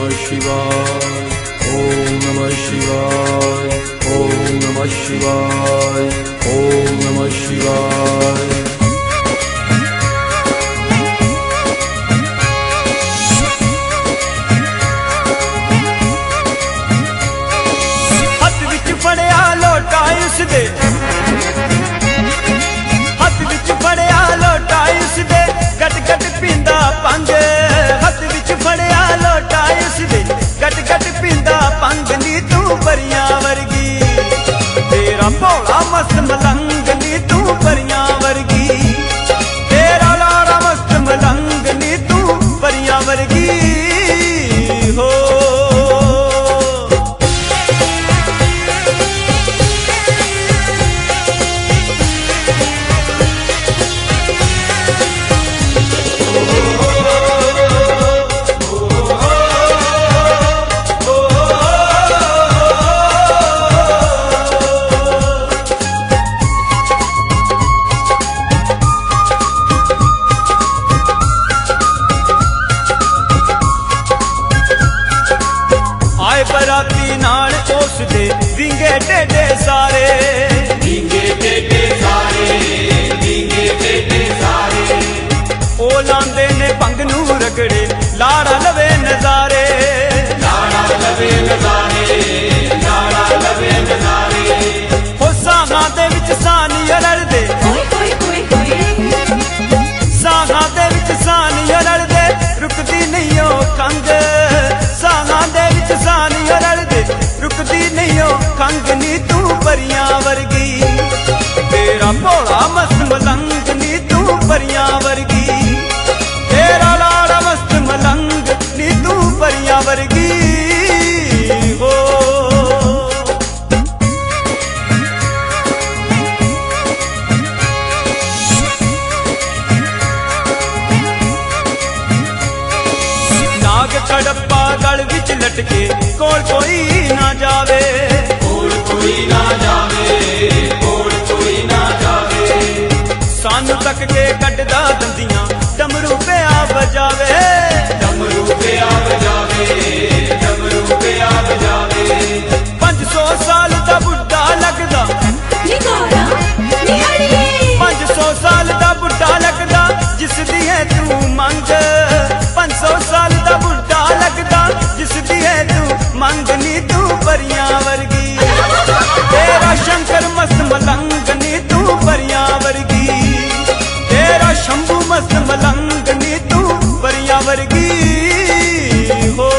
नमः शिवाय, ओम नमः शिवाय, ओम नमः शिवाय, ओम नमः शिवाय। हथ विच फड़िया लोटा उसदे, हथ विच फड़िया लोटा उसदे, गट गट पींदा पंग। हथ विच फड़िया लोटा उसदे, गट गट पींदा पंग। नी तू परियां वर्गी, तेरा भोला मस्त मलंग। नी तू परियां वर्गी, तेरा लाड़ा मस्त मलंग। नी तू परियां वर्गी हो। बराती नाल उस दे विंगे टेढ़े सारे, विंगे टेढ़े सारे, विंगे टेढ़े सारे। ओ लांदे ने भंग नू रगड़े, लाड़ा लवे नजारे, लाड़ा लवे नजारे, लाड़ा लवे नजारे। हो साहां दे विच सानिया लड़दे, साहां दे विच सानिया लड़दे, रुकदी नहीं ओ खंग। साहां दे विच सानिया लड़दे, रुकदी नहीं ओ खंग। नी तू परियां वर्गी, तेरा भोला मस्त मलंग। नी तू परियां वर्गी, तेरा लाड़ा मस्त मलंग। नी तू परियां वर्गी हो। नाग खड़प्पा गल विच लटके, कोल कोई ना जावे, कोल कोई ना जावे, कोल कोई ना जावे। सानू तक के कटदा दंदियां, डमरू पिया बजावे, डमरू पिया बजावे, डमरू पिया बजावे। 500 साल दा बुढ़ा लगदा, 500 साल दा बुढ़ा लगदा, जिस दी है तू मंग। 500 साल दा बुढ़ा लगदा, जिस दी है तू मंग। नी तू परियां वर्गी, तेरा शंकर मस्त मलंग। नी तू परियां वर्गी, तेरा शंभू मस्त मलंग। नी तू परियां वर्गी हो।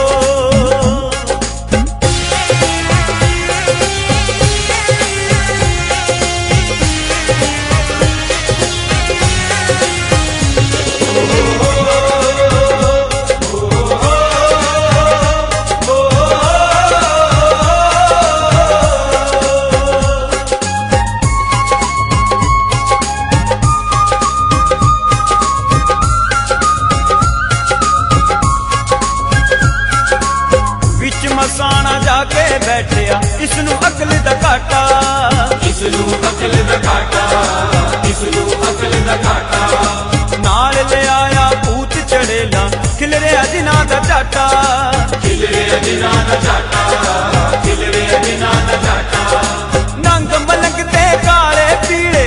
मसाना जाके बैठिया, इसनू अकल दा घाटा, इसनू अकल दा घाटा, इसनू अकल दा घाटा। नाल ले आया भूत चढ़ेला, खिलरे अजिना दा झाटा, खिलरे अजिना दा झाटा, खिलरे अजिना दा झाटा। नंग मलंग ते काले पीले,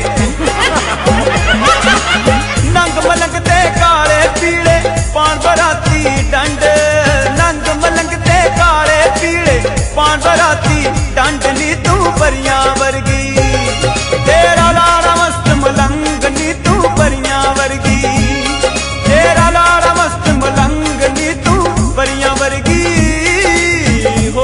नंग मलंग ते काले पीले, पान बराती डंड। नंग मलंग ते काले पीले, पान बराती डंड। नी तू परियां वर्गी, तेरा लाड़ा मस्त मलंग। नी तू परियां वर्गी, तेरा लाड़ा मस्त मलंग। नी तू परियां वर्गी हो।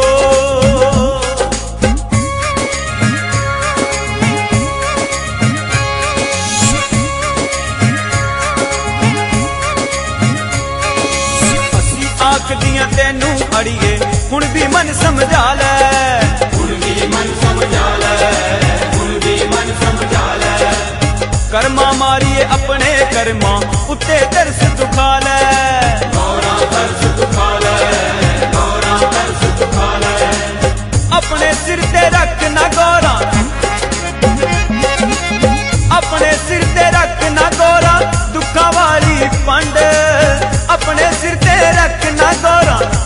असी आखदियां तेनू अड़िए, हुण भी मन समझा ले, हुण भी मन समझा ले, हुण भी मन समझा ले। कर्मा मारिए अपने कर्मा, उत्ते तरस दुखा ले, गौरा तरस दुखा ले, गौरा तरस दुखा ले। अपने सिर ते रख ना गौरा, अपने सिर ते रख ना गौरा, दुखा वाली पंड। अपने सिर ते रख ना गौरा,